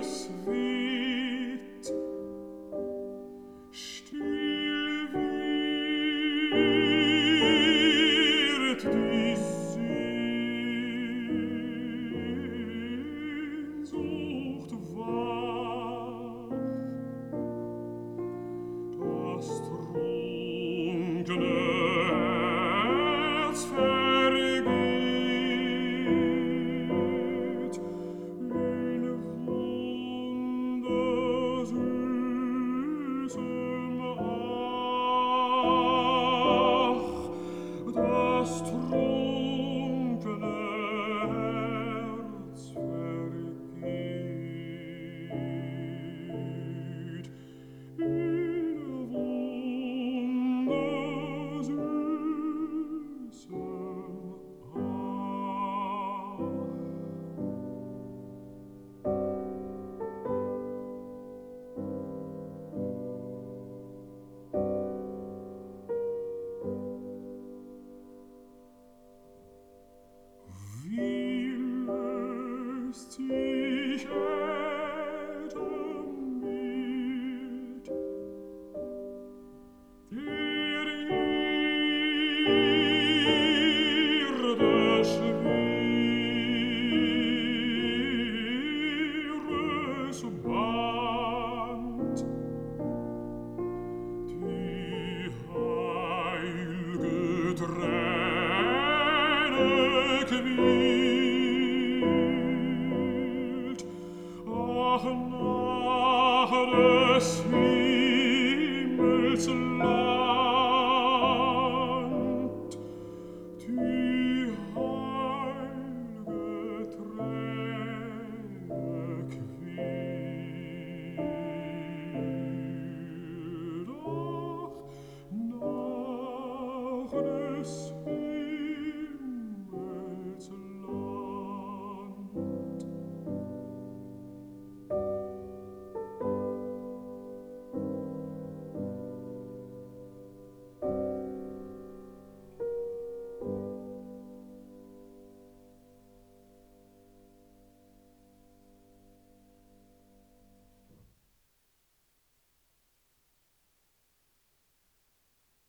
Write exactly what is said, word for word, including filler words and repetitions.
es wird, still wird die Sehnsucht wach, das trunkene Herz vergeht in wundersüßem Ach, das trunkene Herz vergeht in wundersüßem Ach. Wie löst sich Äthermild, der Erde schweres Band, die heilge Träne quillt, ach, nach des Himmels Land.